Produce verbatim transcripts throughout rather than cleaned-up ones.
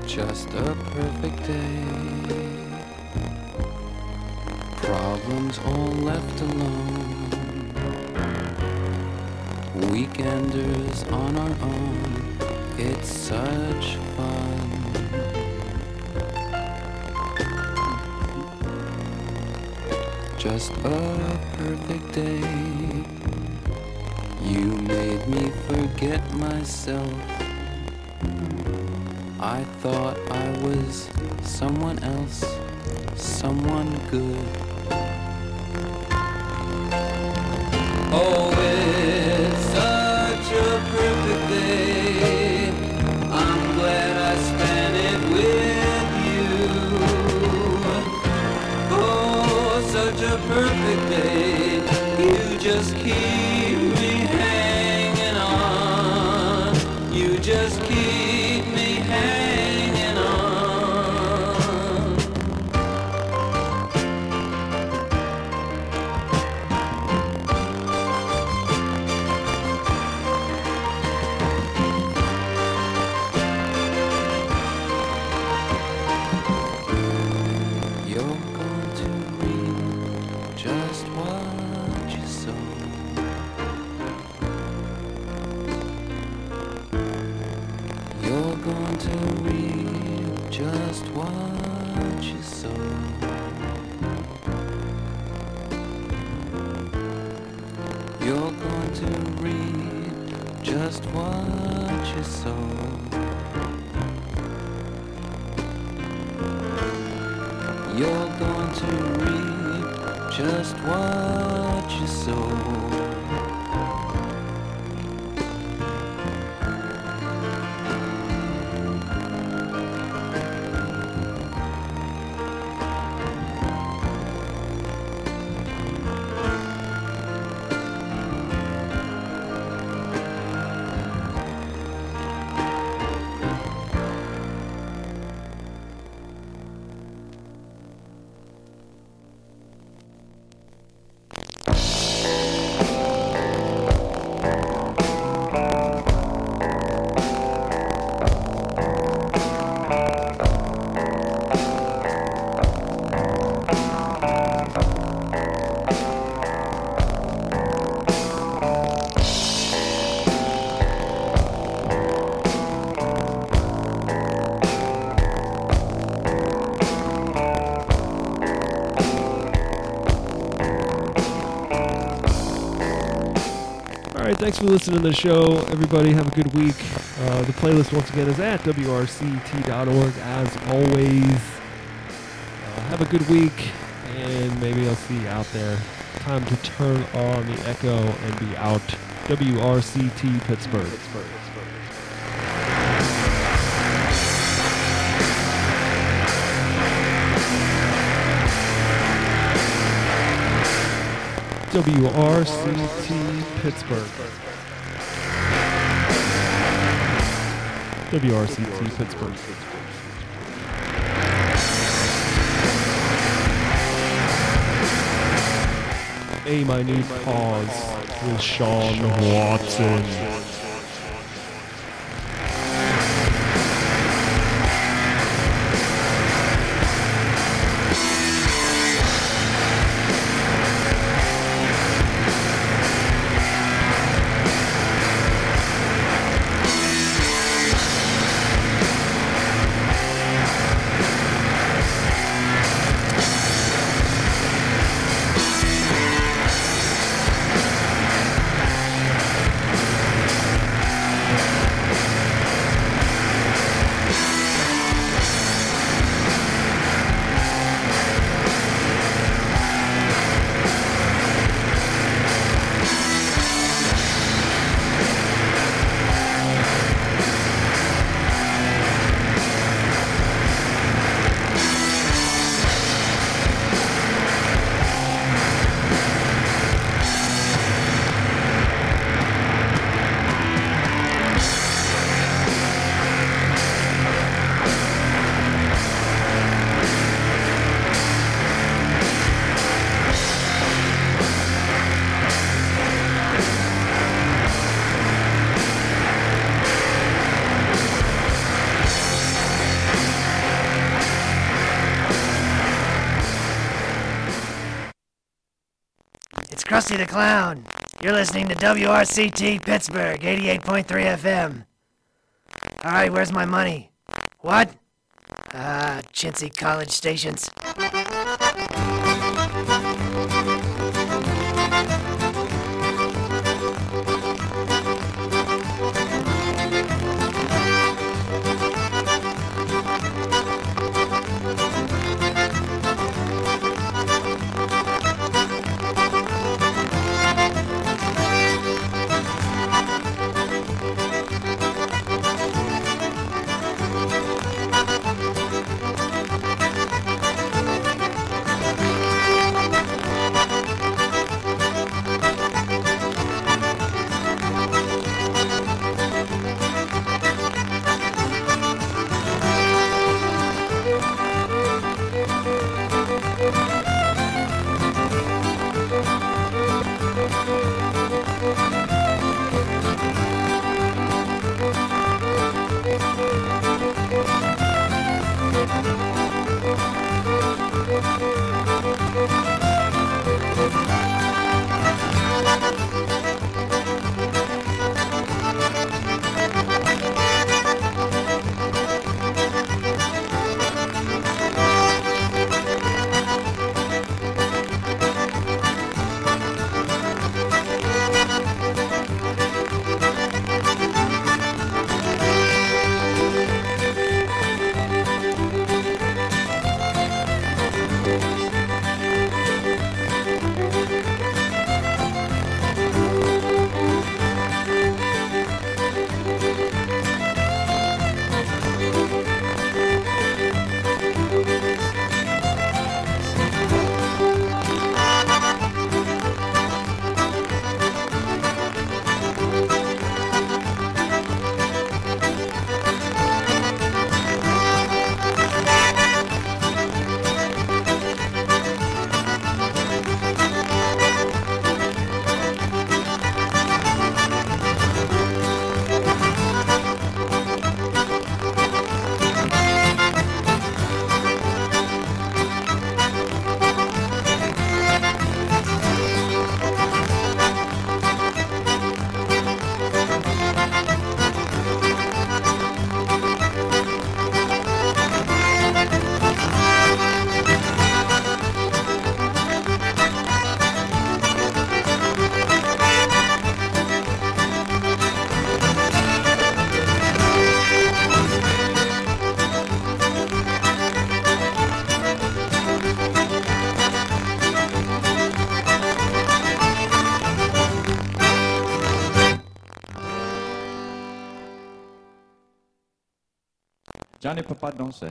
Just a perfect day. Problems all left alone. Weekenders on our own. It's such fun. Just a perfect day. You made me forget myself. I thought I was someone else, someone good. Oh, it's such a perfect day. I'm glad I spent it with you. Oh, such a perfect day. You just keep me hanging on. You just keep me hanging on. You're going to read just what you sow. You're going to reap just what you sow. You're going to reap just what you sow. You're going to reap just what you sow. All right, thanks for listening to the show. Everybody have a good week. Uh, the playlist, once again, is at W R C T dot org, as always. Uh, have a good week, and maybe I'll see you out there. Time to turn on the Echo and be out. W R C T Pittsburgh. Pittsburgh. W R C T Pittsburgh. W R C T Pittsburgh. A Minute Pause with Sean Watson. Krusty the Clown. You're listening to W R C T Pittsburgh, eighty-eight point three F M. Alright, where's my money? What? Ah, chintzy college stations. Johnny Papa don't say.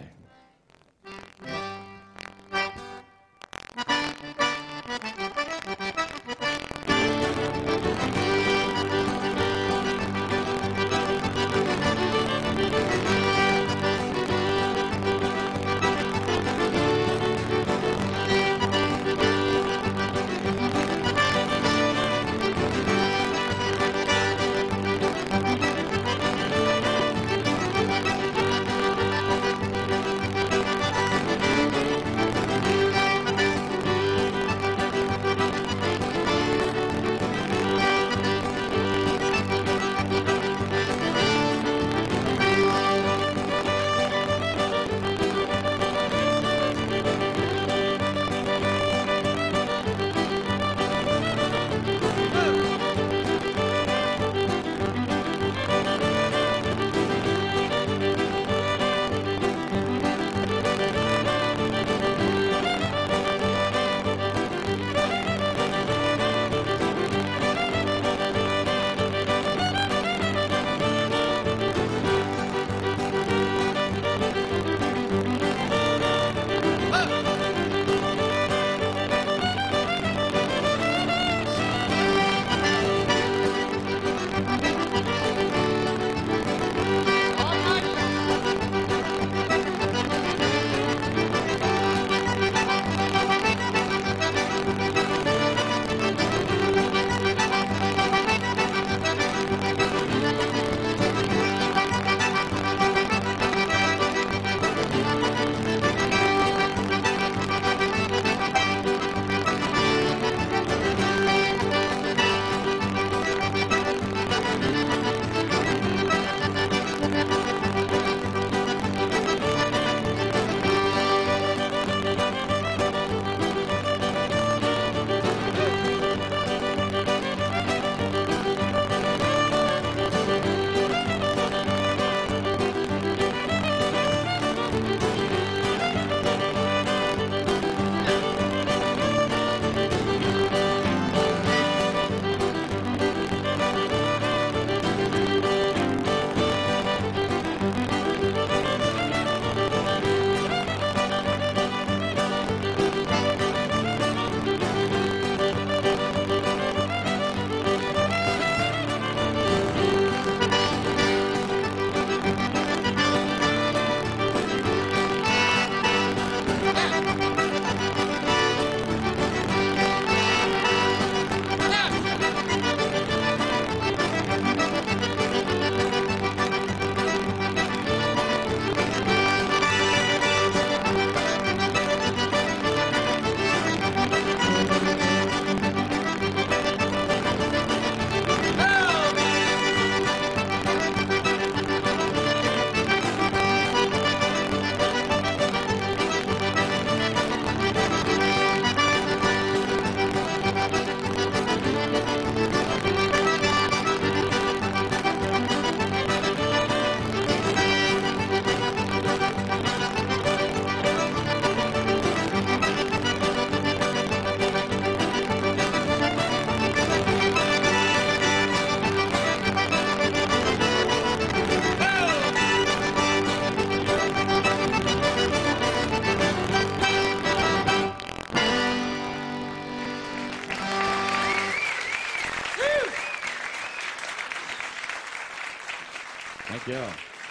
Thank you.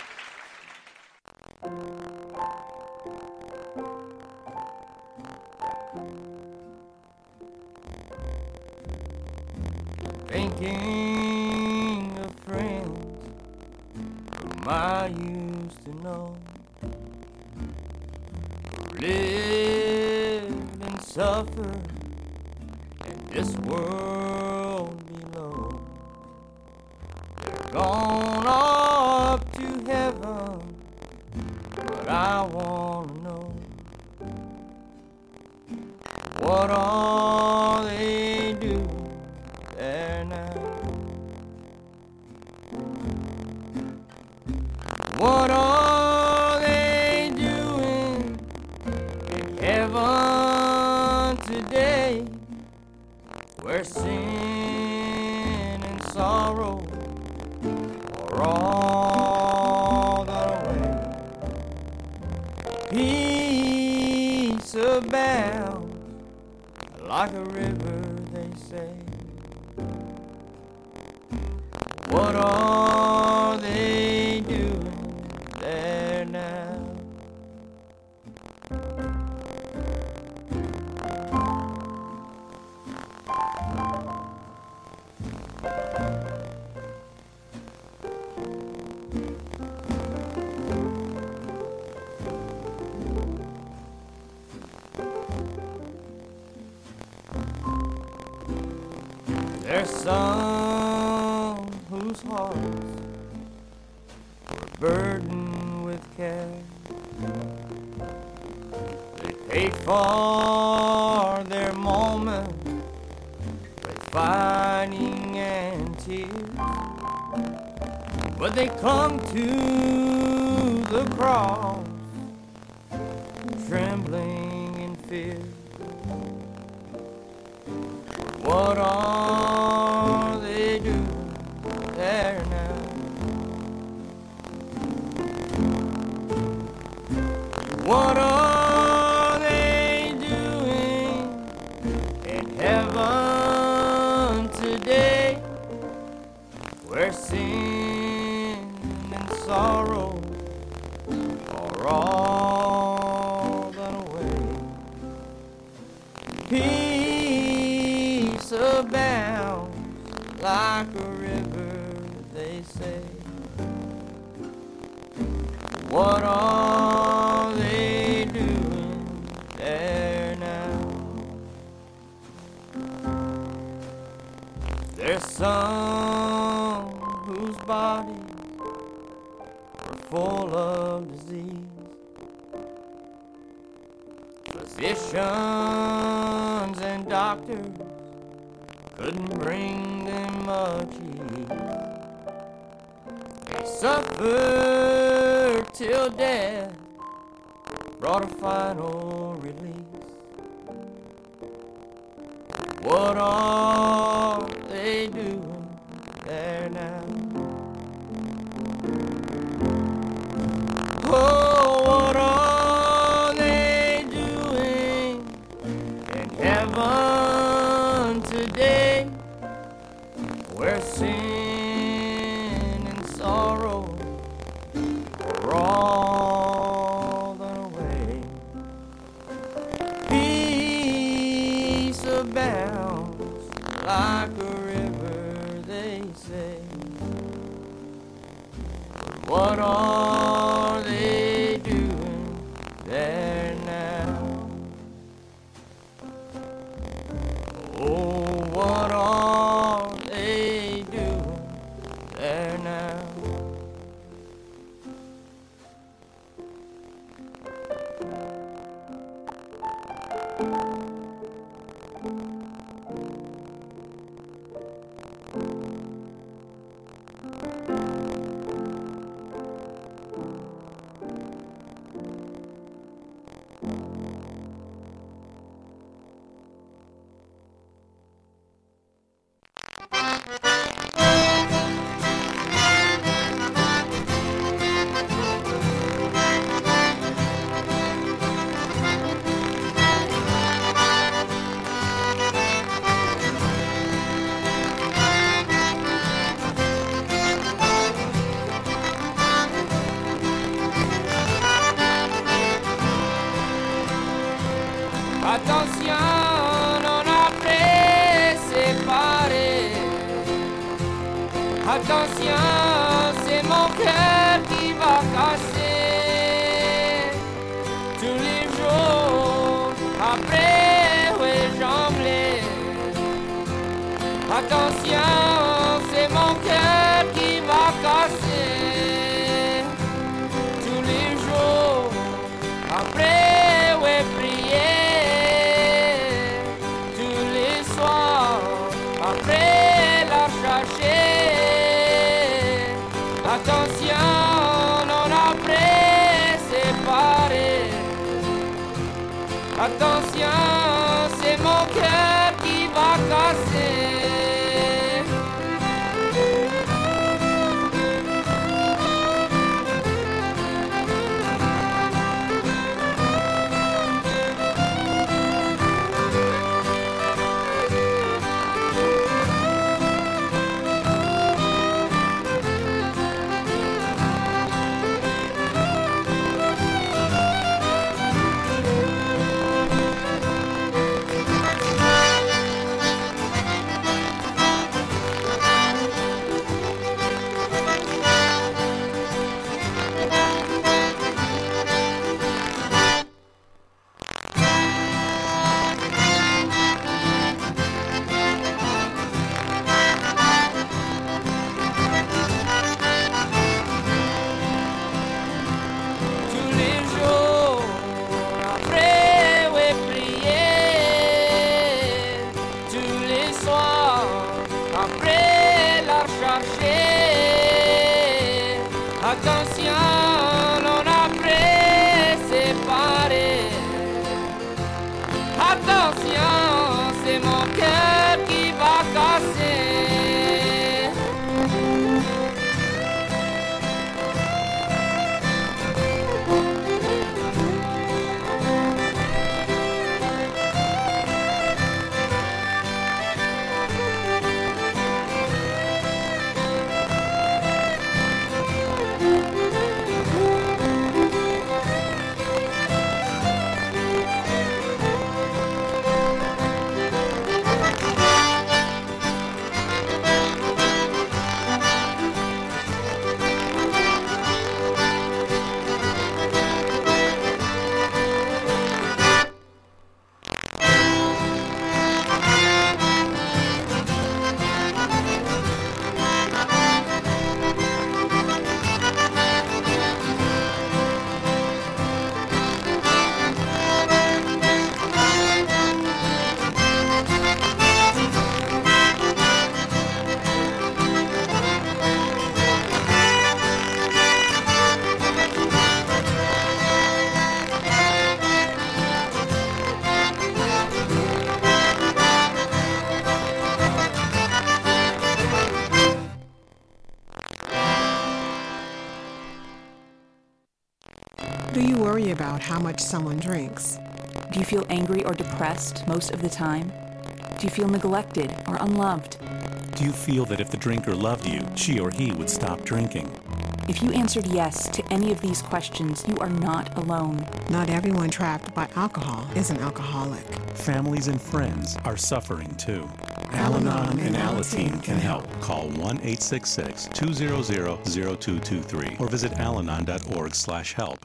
Thinking of friends whom I used to know, who lived and suffered in this world below. They're gone up to heaven, but I want to know, what are they doing there now? What are they doing in heaven today, where sin and sorrow are all gone away? Peace abounds like a river, they say. What are they doing there now? There's some whose hearts were burdened with care. They paid for their moment with fighting and tears, but they clung to the cross, trembling in fear. What are they doing there now? What are they doing in heaven today, where sin and sorrow are all gone away? Peace abounds like a river, they say. What are they doing there now? There's some whose bodies were full of disease. Physicians and doctors couldn't bring them much ease. They suffered till death brought a final release. What are they doing there now? Oh, what are they doing in heaven today, where sin and sorrow are all gone away? Peace abounds like a river, they say. But what are they doing there now? Oh, what are they doing there now? Attention, c'est mon cœur qui va casser. Tous les jours, après, oui, j'en blesse. Attention, c'est mon cœur qui va casser. Tous les jours, après, oui, prier. Tous les soirs, après, la chercher. Attention, non après, séparer. Attention, c'est mon cœur qui va casser. Attention, non après séparer. Attention, c'est mon cœur qui va casser. Do you worry about how much someone drinks? Do you feel angry or depressed most of the time? Do you feel neglected or unloved? Do you feel that if the drinker loved you, she or he would stop drinking? If you answered yes to any of these questions, you are not alone. Not everyone trapped by alcohol is an alcoholic. Families and friends are suffering too. Al-Anon and and Alateen Alateen can help. Call one eight six six, two hundred, zero two two three or visit alanon dot org slash help.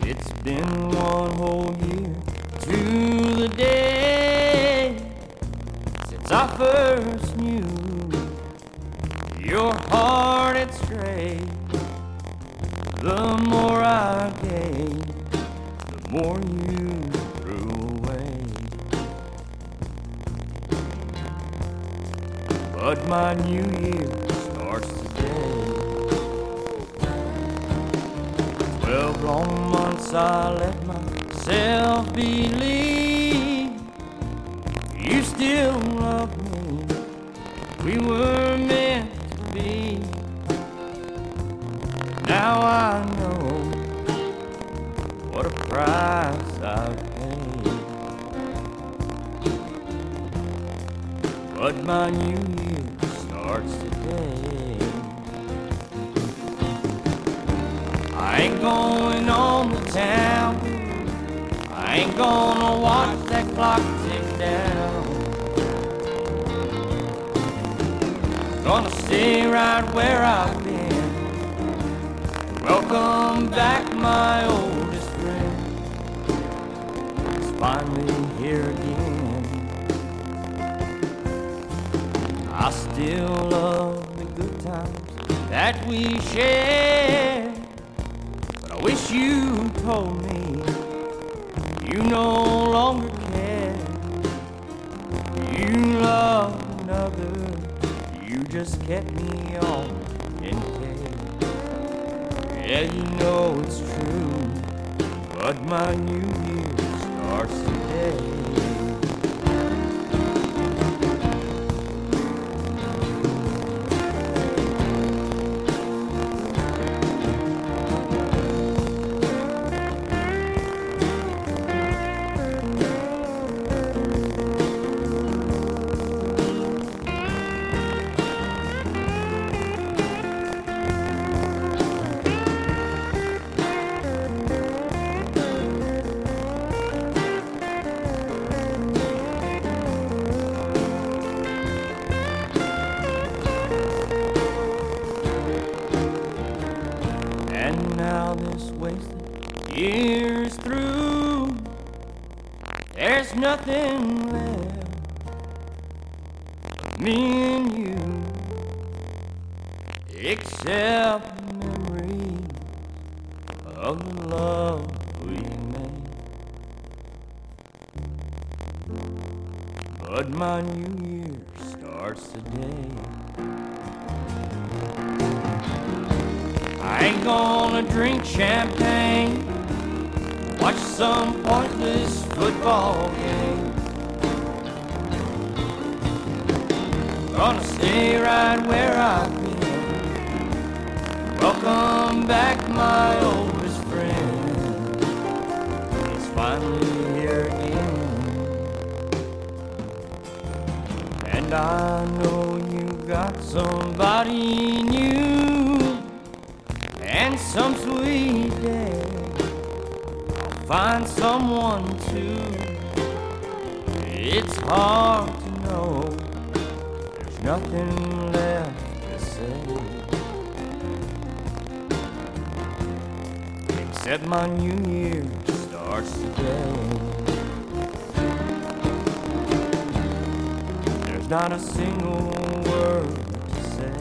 It's been one whole year to the day since I first knew your heart had strayed. The more I gained, the more you threw away. But my new year starts today. Twelve long months I let myself believe you still love me. We were meant to be. Now I know what a price I've paid. But my new year starts today. I ain't going on the town. I ain't gonna watch that clock tick down. Gonna stay right where I've been. Welcome back, my oldest friend. It's finally here again. I still love the good times that we shared. But I wish you told me you no longer care. You loved another. You just kept me on in care. Yeah, you know it's true, but my new year starts today. Years through, there's nothing left of me and you except memories of the love we made. But my new year starts today. I ain't gonna drink champagne, watch some pointless football game. Gonna stay right where I've been. Welcome back, my oldest friend. It's finally here again. And I know you got somebody new, and some sweet day I'll find someone too. It's hard to know, there's nothing left to say, except my new year starts today. There's not a single word to say.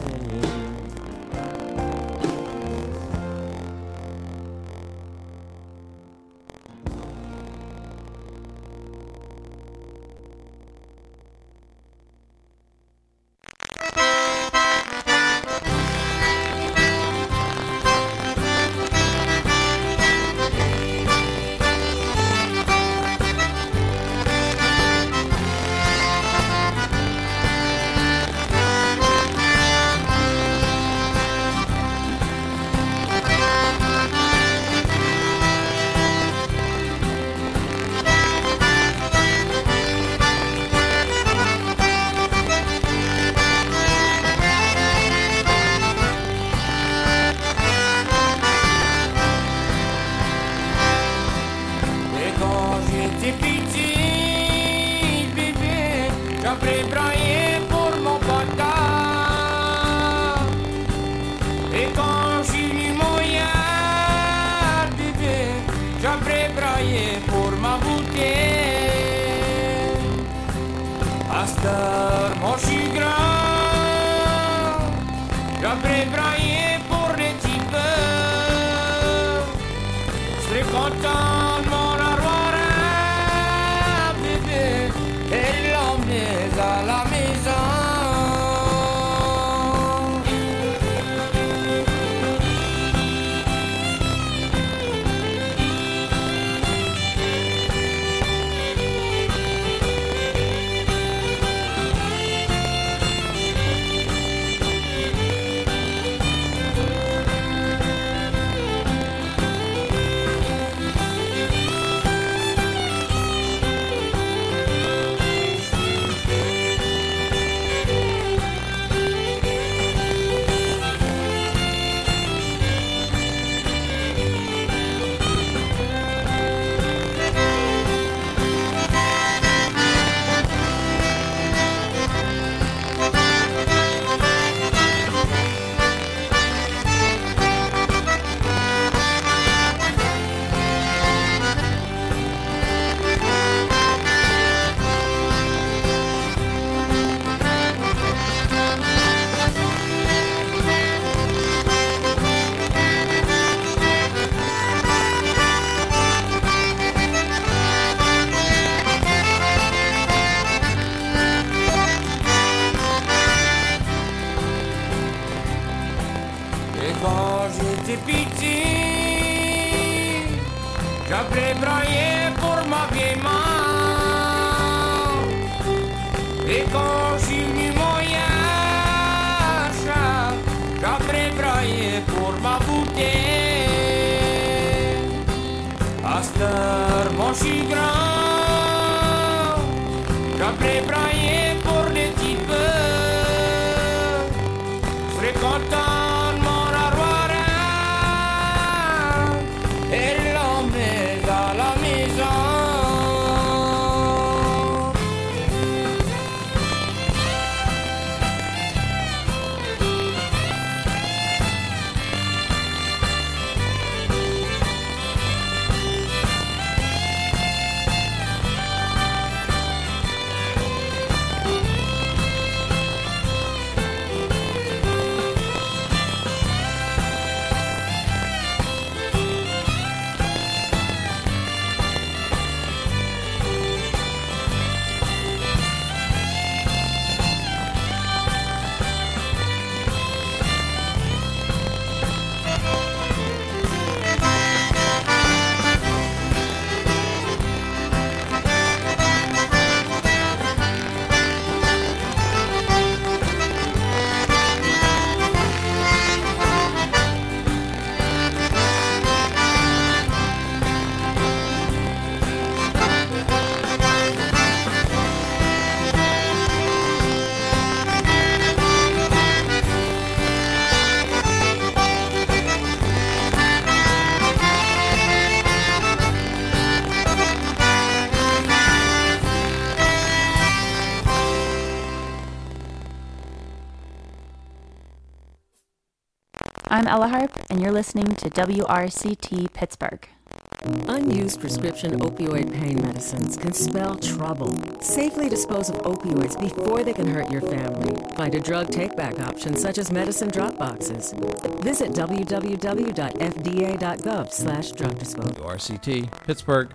cette moi je suis grand. J'aimerais brailler pour des types. Je serais content de m'en avoir un bébé et l'emmener à la maison. J'appelais brailler pour ma vieille main. Et quand j'ai venu moyen chat, j'appelais brailler pour ma bouteille. À cette heure, moi je suis grand. J'appelais brailler pour des types. Je serais content de m'en avoir un et l'emmener à la maison. I'm Ella Harp, and you're listening to W R C T Pittsburgh. Unused prescription opioid pain medicines can spell trouble. Safely dispose of opioids before they can hurt your family. Find a drug take-back option such as medicine drop boxes. Visit w w w dot f d a dot gov slash drug disposal. W R C T Pittsburgh.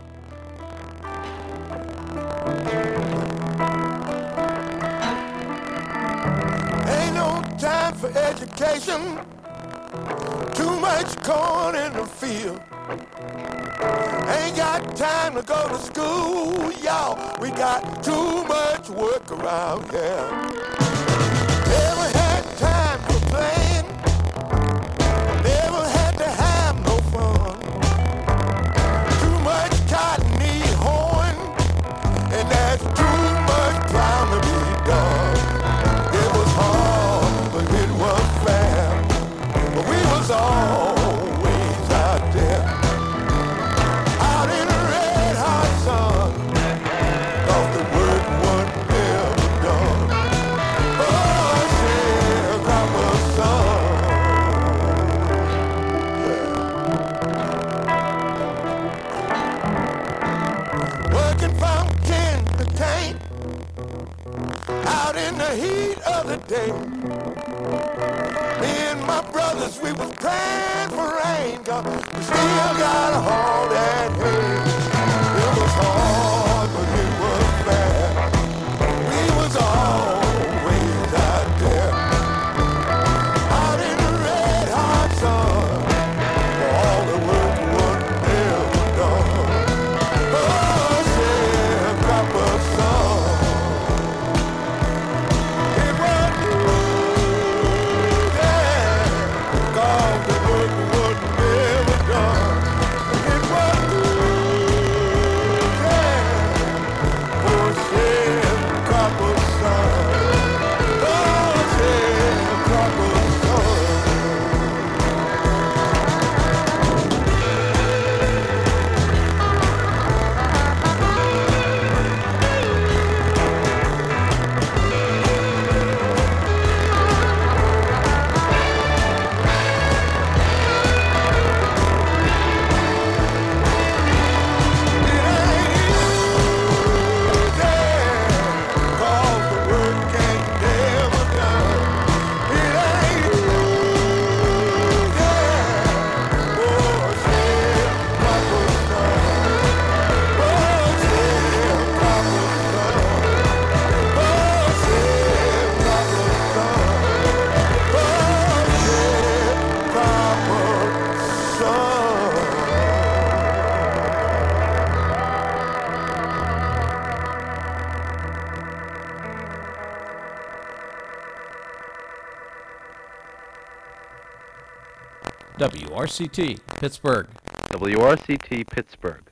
Ain't no time for education. Too much corn in the field. Ain't got time to go to school, y'all. We got too much work around here. Never had time for playing. Never had to have no fun. Too much cotton need horn, and there's too much time to be done. It was hard, but it was fair. But we was always out there. Out in the red hot sun, 'cause the work was never done. Oh, I said out in the heat of the day. Me and my brothers, we was praying for rain, 'cause we still got a hold that hay. It was hard, but it was fair. We was always out there, out in the red hot sun, for all the work wasn't ever done. Oh, sharecropper son, it was easy, 'cause the work wasn't ever done. It was easy for sharecropper son. Oh, sharecropper son. W R C T, Pittsburgh. W R C T, Pittsburgh.